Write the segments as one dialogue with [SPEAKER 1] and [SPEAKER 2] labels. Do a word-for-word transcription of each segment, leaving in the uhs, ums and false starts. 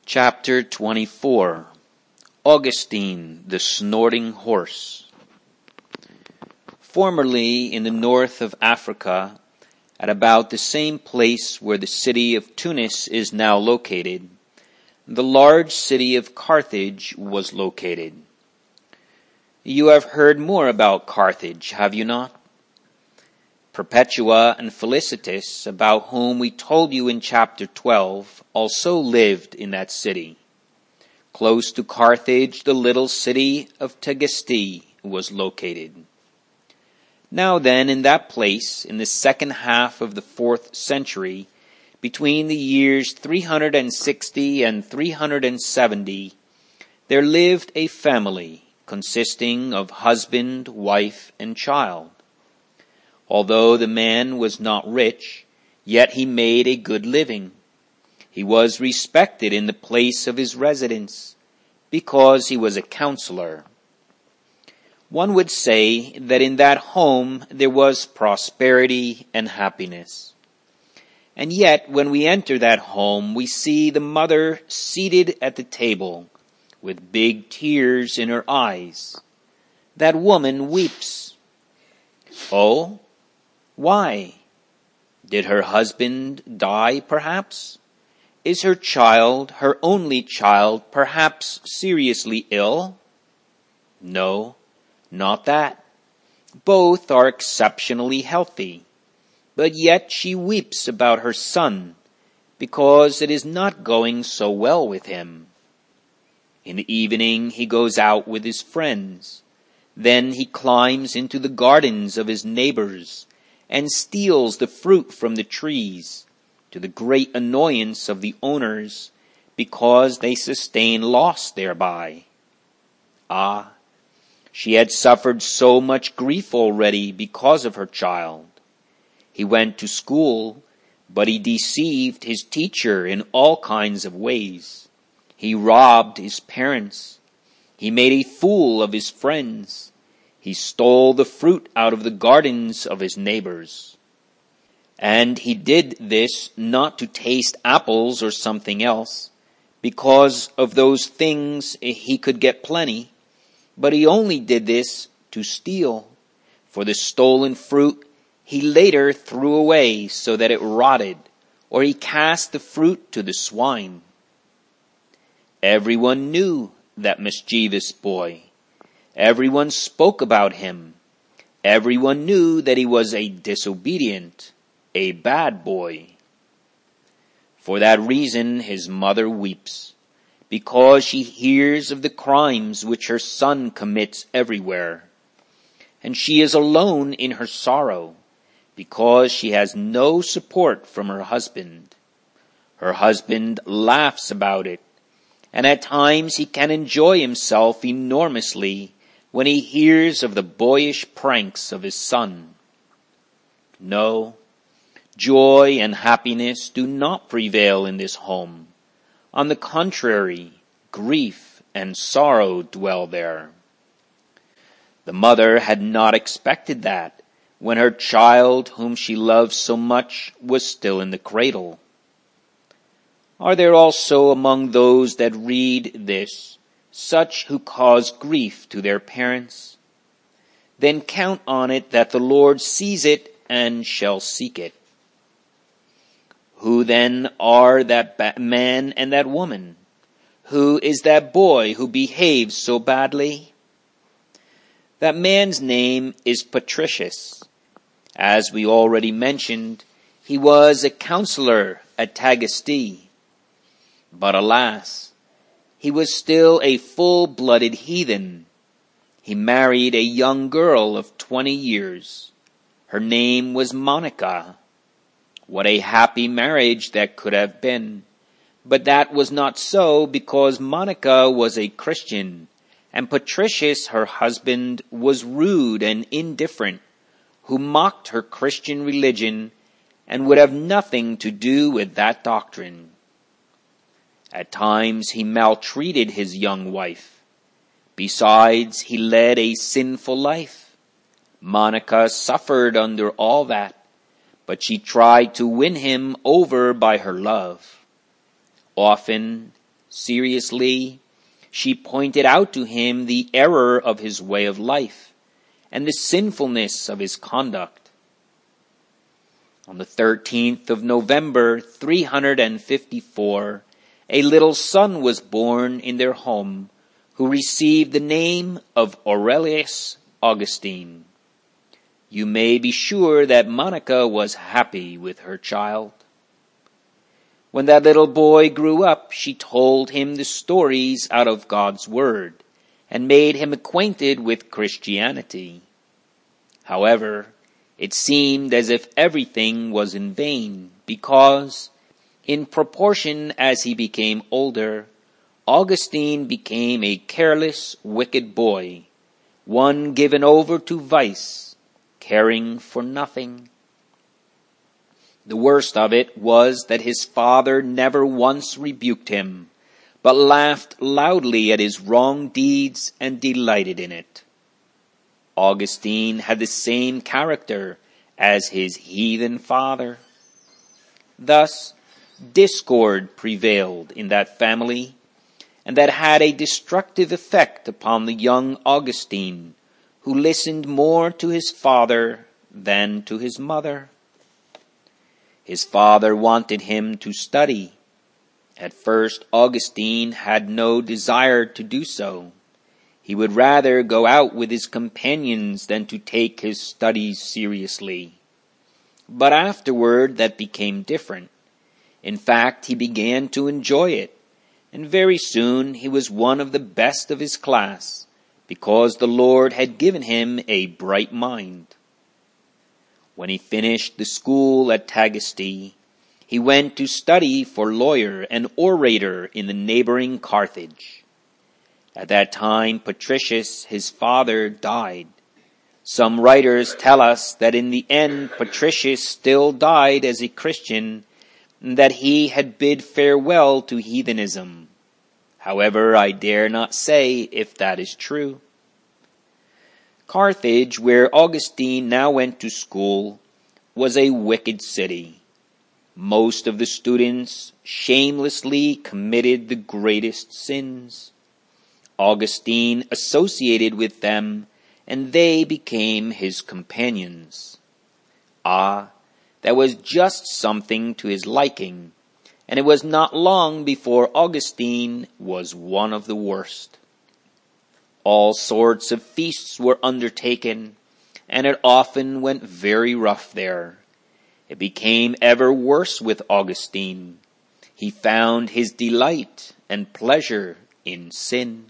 [SPEAKER 1] Chapter twenty-four. Augustine, the Snorting Horse. Formerly in the north of Africa, at about the same place where the city of Tunis is now located, the large city of Carthage was located. You have heard more about Carthage, have you not? Perpetua and Felicitas, about whom we told you in chapter twelve, also lived in that city. Close to Carthage, the little city of Tagaste was located. Now then, in that place, in the second half of the fourth century, between the years three hundred sixty and three hundred seventy, there lived a family consisting of husband, wife, and child. Although the man was not rich, yet he made a good living. He was respected in the place of his residence, because he was a counselor. One would say that in that home there was prosperity and happiness. And yet, when we enter that home, we see the mother seated at the table, with big tears in her eyes. That woman weeps. Oh? Why? Did her husband die, perhaps? Is her child, her only child, perhaps seriously ill? No, not that. Both are exceptionally healthy. But yet she weeps about her son, because it is not going so well with him. In the evening he goes out with his friends. Then he climbs into the gardens of his neighbors, and steals the fruit from the trees, to the great annoyance of the owners, because they sustain loss thereby. Ah, she had suffered so much grief already because of her child. He went to school, but he deceived his teacher in all kinds of ways. He robbed his parents. He made a fool of his friends. He stole the fruit out of the gardens of his neighbors. And he did this not to taste apples or something else, because of those things he could get plenty, but he only did this to steal. For the stolen fruit he later threw away so that it rotted, or he cast the fruit to the swine. Everyone knew that mischievous boy. Everyone spoke about him. Everyone knew that he was a disobedient, a bad boy. For that reason his mother weeps, because she hears of the crimes which her son commits everywhere. And she is alone in her sorrow, because she has no support from her husband. Her husband laughs about it, and at times he can enjoy himself enormously when he hears of the boyish pranks of his son. No, joy and happiness do not prevail in this home. On the contrary, grief and sorrow dwell there. The mother had not expected that when her child, whom she loved so much, was still in the cradle. Are there also among those that read this such who cause grief to their parents? Then count on it that the Lord sees it and shall seek it. Who then are that ba- man and that woman? Who is that boy who behaves so badly? That man's name is Patricius. As we already mentioned, he was a counselor at Tagaste. But alas, he was still a full-blooded heathen. He married a young girl of twenty years. Her name was Monica. What a happy marriage that could have been. But that was not so, because Monica was a Christian, and Patricius, her husband, was rude and indifferent, who mocked her Christian religion and would have nothing to do with that doctrine. At times he maltreated his young wife. Besides, he led a sinful life. Monica suffered under all that, but she tried to win him over by her love. Often seriously, she pointed out to him the error of his way of life and the sinfulness of his conduct. On the thirteenth of November, three hundred fifty-four, a little son was born in their home, who received the name of Aurelius Augustine. You may be sure that Monica was happy with her child. When that little boy grew up, she told him the stories out of God's Word and made him acquainted with Christianity. However, it seemed as if everything was in vain, because, in proportion as he became older, Augustine became a careless, wicked boy, one given over to vice, caring for nothing. The worst of it was that his father never once rebuked him, but laughed loudly at his wrong deeds and delighted in it. Augustine had the same character as his heathen father. Thus, discord prevailed in that family, and that had a destructive effect upon the young Augustine, who listened more to his father than to his mother. His father wanted him to study. At first, Augustine had no desire to do so. He would rather go out with his companions than to take his studies seriously. But afterward, that became different. In fact, he began to enjoy it, and very soon he was one of the best of his class, because the Lord had given him a bright mind. When he finished the school at Tagaste, he went to study for lawyer and orator in the neighboring Carthage. At that time, Patricius, his father, died. Some writers tell us that in the end, Patricius still died as a Christian, and that he had bid farewell to heathenism. However, I dare not say if that is true. Carthage, where Augustine now went to school, was a wicked city. Most of the students shamelessly committed the greatest sins. Augustine associated with them, and they became his companions. Ah, that was just something to his liking, and it was not long before Augustine was one of the worst. All sorts of feasts were undertaken, and it often went very rough there. It became ever worse with Augustine. He found his delight and pleasure in sin.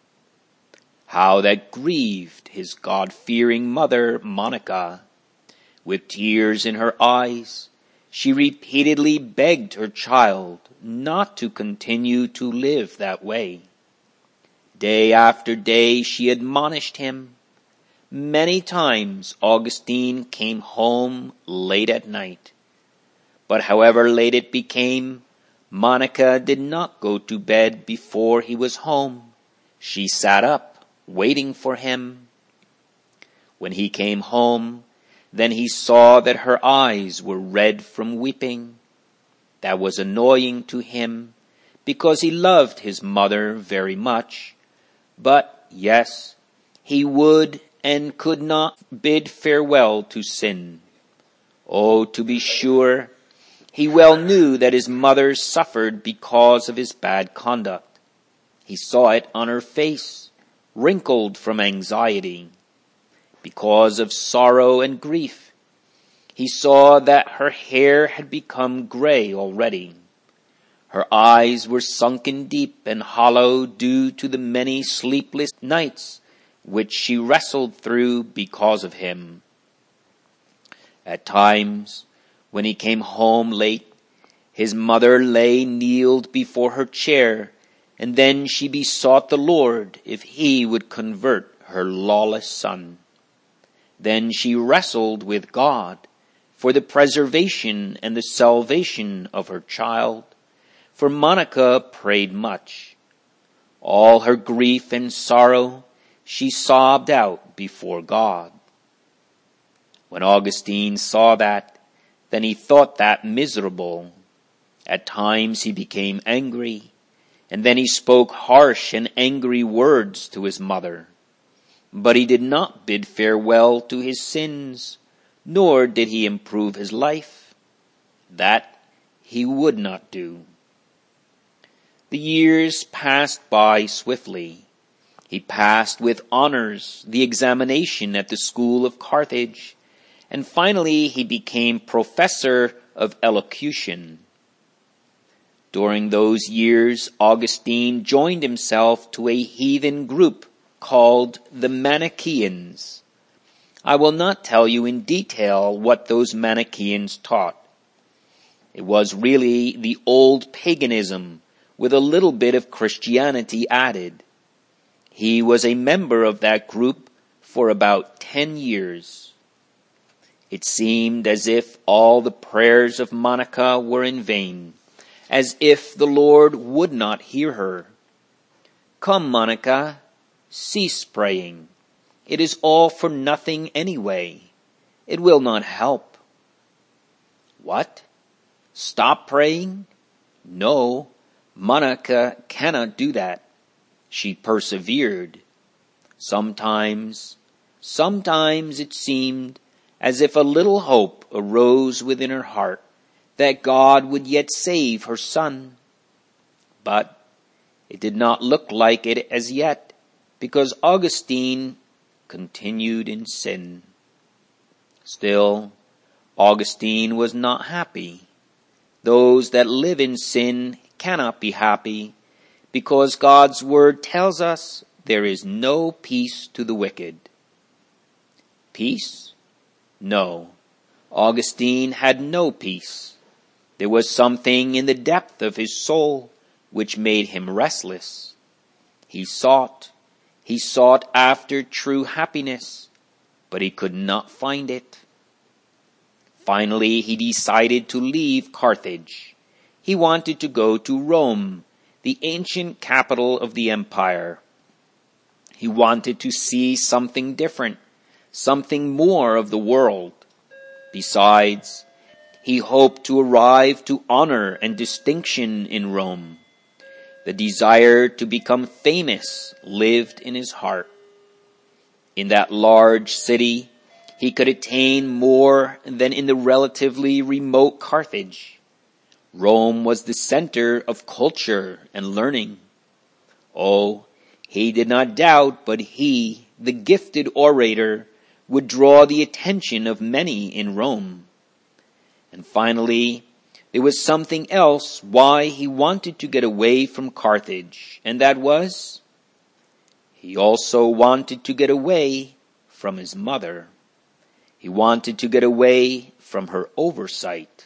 [SPEAKER 1] How that grieved his God-fearing mother, Monica. With tears in her eyes, she repeatedly begged her child not to continue to live that way. Day after day she admonished him. Many times Augustine came home late at night. But however late it became, Monica did not go to bed before he was home. She sat up, waiting for him. When he came home, then he saw that her eyes were red from weeping. That was annoying to him, because he loved his mother very much. But, yes, he would and could not bid farewell to sin. Oh, to be sure, he well knew that his mother suffered because of his bad conduct. He saw it on her face, wrinkled from anxiety. Because of sorrow and grief, he saw that her hair had become gray already. Her eyes were sunken deep and hollow due to the many sleepless nights which she wrestled through because of him. At times, when he came home late, his mother lay kneeled before her chair, and then she besought the Lord if he would convert her lawless son. Then she wrestled with God for the preservation and the salvation of her child, for Monica prayed much. All her grief and sorrow she sobbed out before God. When Augustine saw that, then he thought that miserable. At times he became angry. and then he spoke harsh and angry words to his mother. But he did not bid farewell to his sins, nor did he improve his life. That he would not do. The years passed by swiftly. He passed with honors the examination at the school of Carthage, and finally he became professor of elocution. During those years, Augustine joined himself to a heathen group called the Manichaeans. I will not tell you in detail what those Manichaeans taught. It was really the old paganism with a little bit of Christianity added. He was a member of that group for about ten years. It seemed as if all the prayers of Monica were in vain, as if the Lord would not hear her. Come, Monica, cease praying. It is all for nothing anyway. It will not help. What? Stop praying? No, Monica cannot do that. She persevered. Sometimes, sometimes it seemed as if a little hope arose within her heart that God would yet save her son. But it did not look like it as yet, because Augustine continued in sin. Still, Augustine was not happy. Those that live in sin cannot be happy, because God's word tells us there is no peace to the wicked. Peace? No, Augustine had no peace. There was something in the depth of his soul which made him restless. He sought, he sought after true happiness, but he could not find it. Finally, he decided to leave Carthage. He wanted to go to Rome, the ancient capital of the empire. He wanted to see something different, something more of the world. Besides, he hoped to arrive to honor and distinction in Rome. The desire to become famous lived in his heart. In that large city, he could attain more than in the relatively remote Carthage. Rome was the center of culture and learning. Oh, he did not doubt, but he, the gifted orator, would draw the attention of many in Rome. And finally, there was something else why he wanted to get away from Carthage, and that was, he also wanted to get away from his mother. He wanted to get away from her oversight.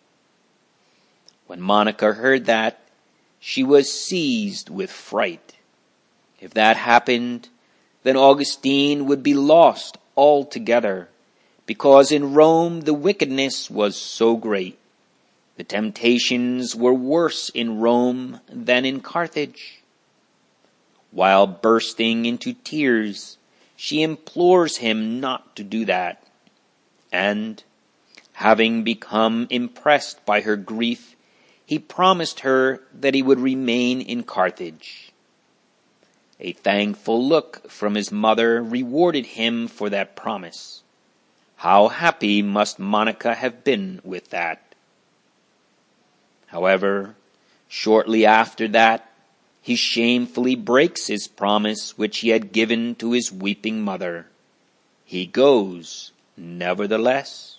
[SPEAKER 1] When Monica heard that, she was seized with fright. If that happened, then Augustine would be lost altogether, because in Rome the wickedness was so great. The temptations were worse in Rome than in Carthage. While bursting into tears, she implores him not to do that. And, having become impressed by her grief, he promised her that he would remain in Carthage. A thankful look from his mother rewarded him for that promise. How happy must Monica have been with that. However, shortly after that, he shamefully breaks his promise which he had given to his weeping mother. He goes, nevertheless.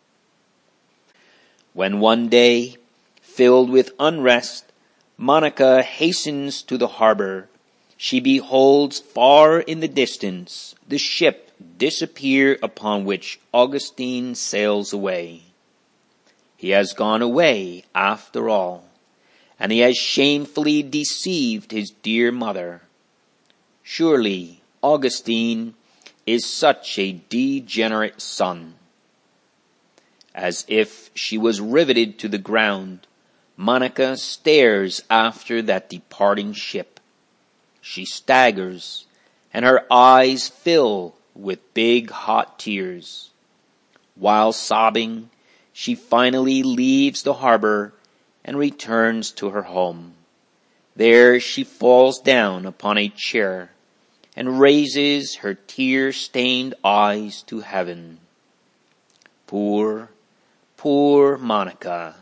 [SPEAKER 1] When one day, filled with unrest, Monica hastens to the harbor, she beholds far in the distance the ship disappear upon which Augustine sails away. He has gone away after all, and he has shamefully deceived his dear mother. Surely Augustine is such a degenerate son. As if she was riveted to the ground, Monica stares after that departing ship. She staggers, and her eyes fill with big hot tears. While sobbing, she finally leaves the harbor and returns to her home. There she falls down upon a chair and raises her tear-stained eyes to heaven. Poor, poor Monica.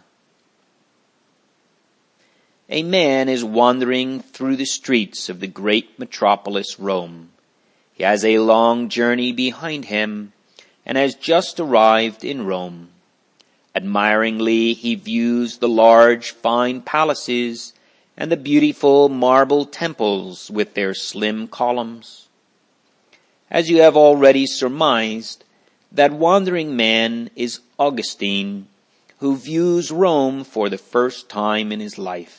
[SPEAKER 1] A man is wandering through the streets of the great metropolis Rome. He has a long journey behind him and has just arrived in Rome. Admiringly he views the large, fine palaces and the beautiful marble temples with their slim columns. As you have already surmised, that wandering man is Augustine, who views Rome for the first time in his life.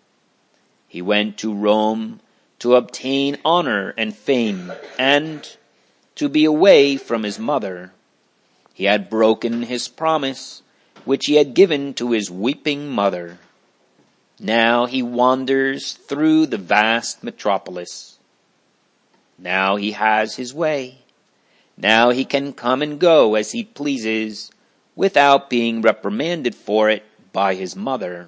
[SPEAKER 1] He went to Rome to obtain honor and fame and to be away from his mother. He had broken his promise, which he had given to his weeping mother. Now he wanders through the vast metropolis. Now he has his way. Now he can come and go as he pleases without being reprimanded for it by his mother.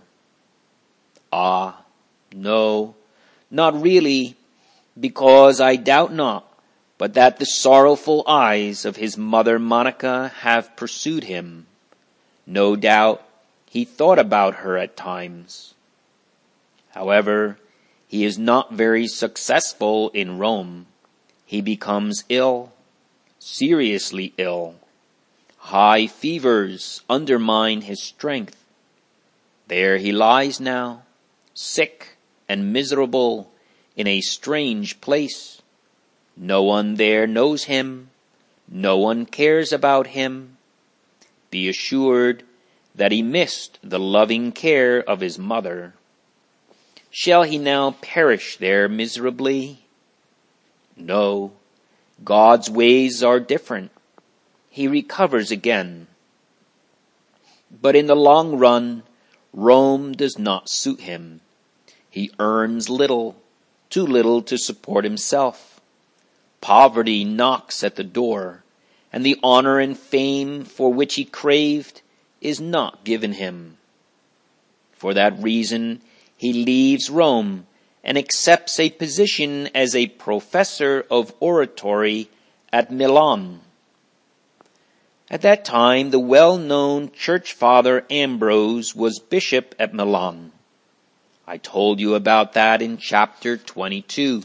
[SPEAKER 1] Ah, no, not really, because I doubt not, but that the sorrowful eyes of his mother Monica have pursued him. No doubt he thought about her at times. However, he is not very successful in Rome. He becomes ill, seriously ill. High fevers undermine his strength. There he lies now, sick and miserable in a strange place. No one there knows him. No one cares about him. Be assured that he missed the loving care of his mother. Shall he now perish there miserably? No, God's ways are different. He recovers again. But in the long run, Rome does not suit him. He earns little, too little to support himself. Poverty knocks at the door, and the honor and fame for which he craved is not given him. For that reason, he leaves Rome and accepts a position as a professor of oratory at Milan. At that time, the well-known church father Ambrose was bishop at Milan. I told you about that in chapter twenty-two.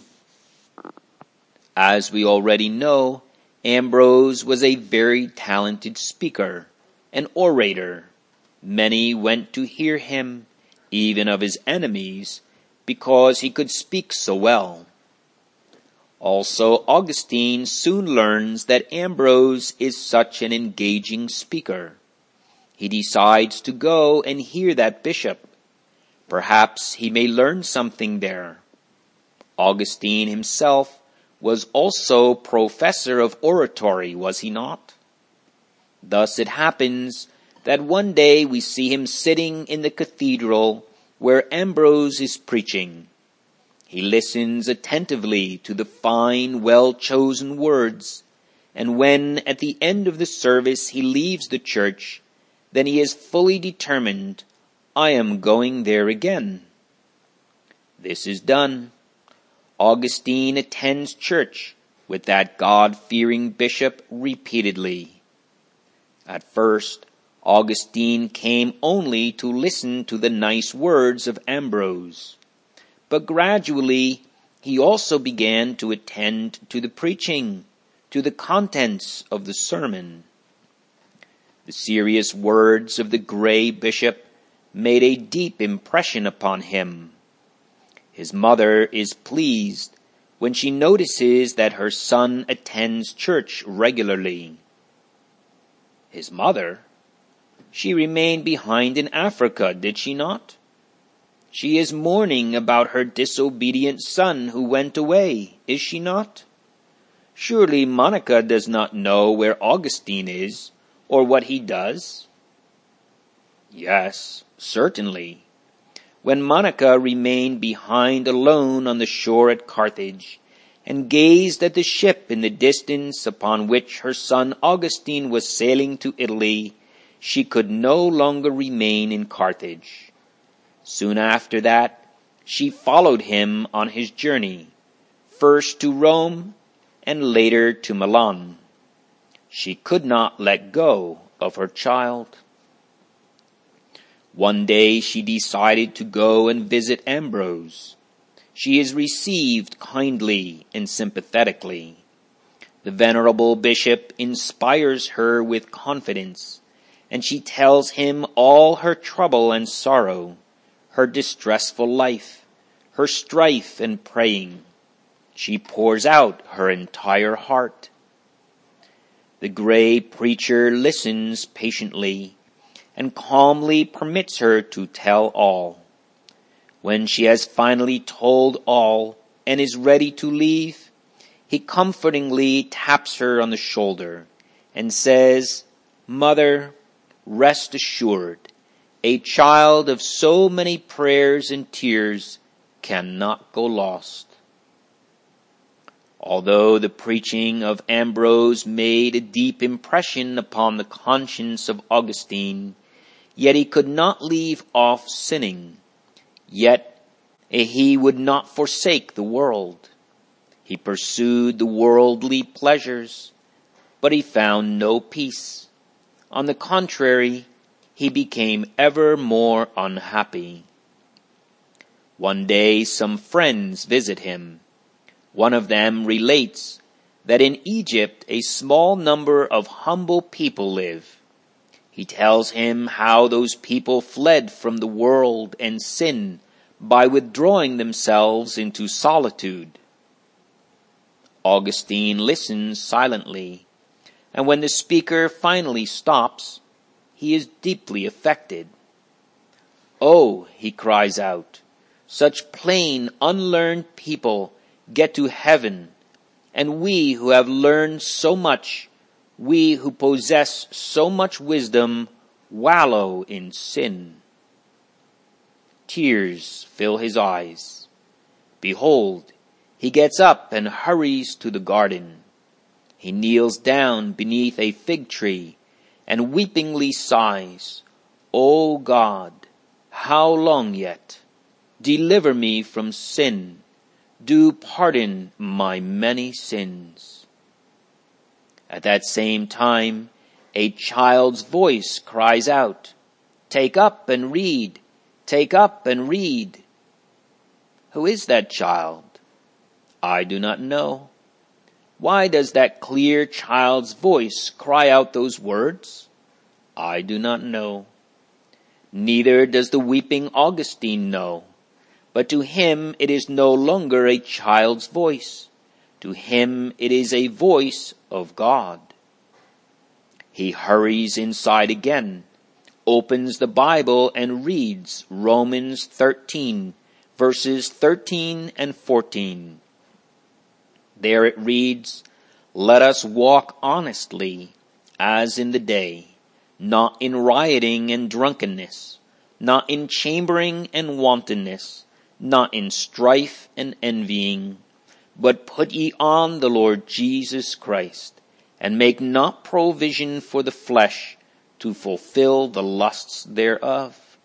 [SPEAKER 1] As we already know, Ambrose was a very talented speaker, an orator. Many went to hear him, even of his enemies, because he could speak so well. Also, Augustine soon learns that Ambrose is such an engaging speaker. He decides to go and hear that bishop. Perhaps he may learn something there. Augustine himself was also professor of oratory, was he not? Thus it happens that one day we see him sitting in the cathedral where Ambrose is preaching. He listens attentively to the fine, well-chosen words, and when at the end of the service he leaves the church, then he is fully determined, I am going there again. This is done. Augustine attends church with that God-fearing bishop repeatedly. At first, Augustine came only to listen to the nice words of Ambrose, but gradually he also began to attend to the preaching, to the contents of the sermon. The serious words of the gray bishop made a deep impression upon him. His mother is pleased when she notices that her son attends church regularly. His mother? She remained behind in Africa, did she not? She is mourning about her disobedient son who went away, is she not? Surely Monica does not know where Augustine is, or what he does? Yes, certainly. When Monica remained behind alone on the shore at Carthage, and gazed at the ship in the distance upon which her son Augustine was sailing to Italy, she could no longer remain in Carthage. Soon after that, she followed him on his journey, first to Rome and later to Milan. She could not let go of her child. One day she decided to go and visit Ambrose. She is received kindly and sympathetically. The venerable bishop inspires her with confidence, and she tells him all her trouble and sorrow, her distressful life, her strife and praying. She pours out her entire heart. The gray preacher listens patiently and calmly permits her to tell all. When she has finally told all and is ready to leave, he comfortingly taps her on the shoulder and says, "Mother, rest assured, a child of so many prayers and tears cannot go lost." Although the preaching of Ambrose made a deep impression upon the conscience of Augustine, yet he could not leave off sinning. Yet he would not forsake the world. He pursued the worldly pleasures, but he found no peace. On the contrary, he became ever more unhappy. One day some friends visit him. One of them relates that in Egypt a small number of humble people live. He tells him how those people fled from the world and sin by withdrawing themselves into solitude. Augustine listens silently, and when the speaker finally stops, he is deeply affected. "Oh," he cries out, "such plain, unlearned people get to heaven, and we who have learned so much, we who possess so much wisdom, wallow in sin." Tears fill his eyes. Behold, he gets up and hurries to the garden. He kneels down beneath a fig tree and weepingly sighs, "O God, how long yet? Deliver me from sin. Do pardon my many sins." At that same time, a child's voice cries out, "Take up and read, take up and read." Who is that child? I do not know. Why does that clear child's voice cry out those words? I do not know. Neither does the weeping Augustine know. But to him it is no longer a child's voice. To him it is a voice of God. He hurries inside again, opens the Bible and reads Romans thirteen, verses thirteen and fourteen. There it reads, "Let us walk honestly, as in the day, not in rioting and drunkenness, not in chambering and wantonness, not in strife and envying, but put ye on the Lord Jesus Christ, and make not provision for the flesh to fulfill the lusts thereof."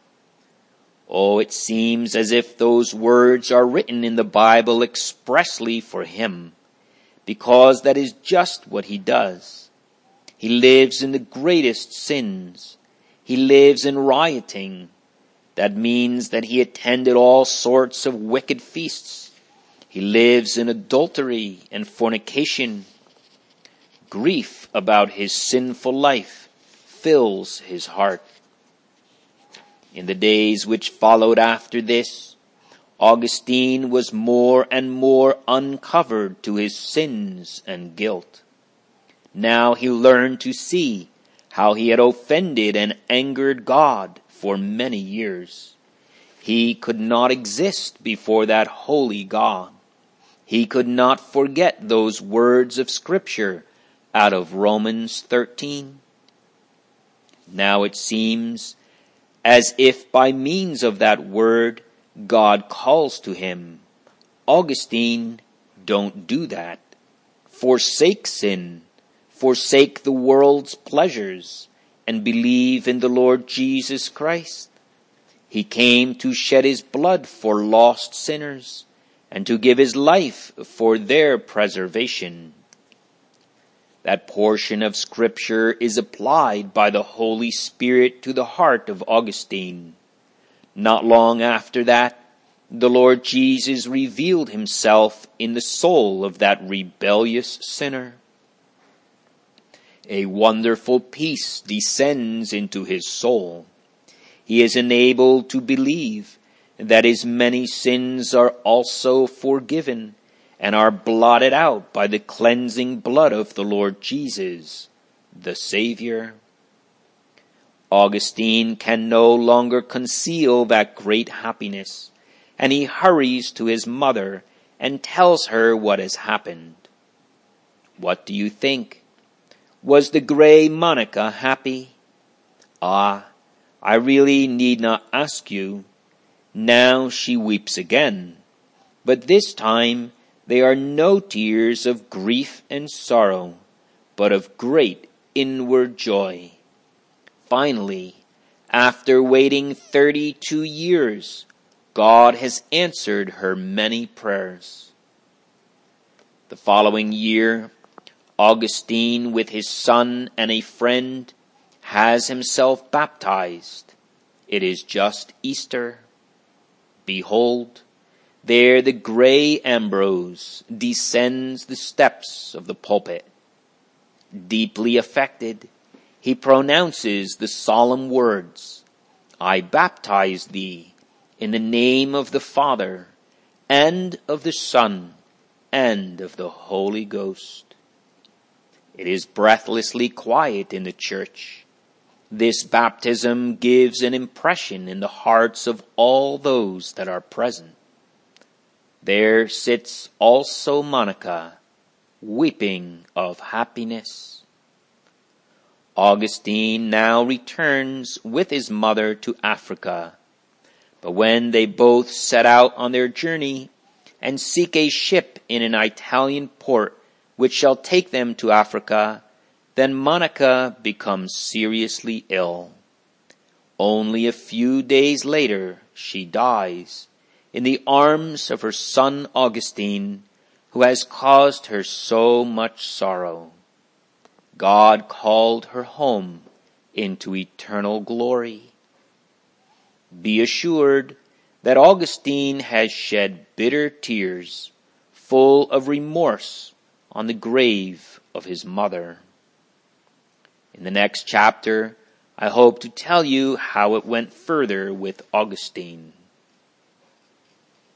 [SPEAKER 1] Oh, it seems as if those words are written in the Bible expressly for him, because that is just what he does. He lives in the greatest sins. He lives in rioting. That means that he attended all sorts of wicked feasts. He lives in adultery and fornication. Grief about his sinful life fills his heart. In the days which followed after this, Augustine was more and more uncovered to his sins and guilt. Now he learned to see how he had offended and angered God for many years. He could not exist before that holy God. He could not forget those words of Scripture out of Romans thirteen. Now it seems as if by means of that word God calls to him, "Augustine, don't do that. Forsake sin. Forsake the world's pleasures and believe in the Lord Jesus Christ." He came to shed his blood for lost sinners, and to give his life for their preservation. That portion of Scripture is applied by the Holy Spirit to the heart of Augustine. Not long after that, the Lord Jesus revealed himself in the soul of that rebellious sinner. A wonderful peace descends into his soul. He is enabled to believe that his many sins are also forgiven and are blotted out by the cleansing blood of the Lord Jesus, the Savior. Augustine can no longer conceal that great happiness, and he hurries to his mother and tells her what has happened. What do you think? Was the gray Monica happy? Ah, I really need not ask you. Now she weeps again, but this time they are no tears of grief and sorrow, but of great inward joy. Finally, after waiting thirty-two years, God has answered her many prayers. The following year, Augustine, with his son and a friend, has himself baptized. It is just Easter. Behold, there the gray Ambrose descends the steps of the pulpit. Deeply affected, he pronounces the solemn words, I baptize thee in the name of the Father, and of the Son, and of the Holy Ghost. It is breathlessly quiet in the church. This baptism gives an impression in the hearts of all those that are present. There sits also Monica, weeping of happiness. Augustine now returns with his mother to Africa. But when they both set out on their journey and seek a ship in an Italian port which shall take them to Africa, then Monica becomes seriously ill. Only a few days later she dies in the arms of her son Augustine, who has caused her so much sorrow. God called her home into eternal glory. Be assured that Augustine has shed bitter tears, full of remorse, on the grave of his mother. In the next chapter, I hope to tell you how it went further with Augustine.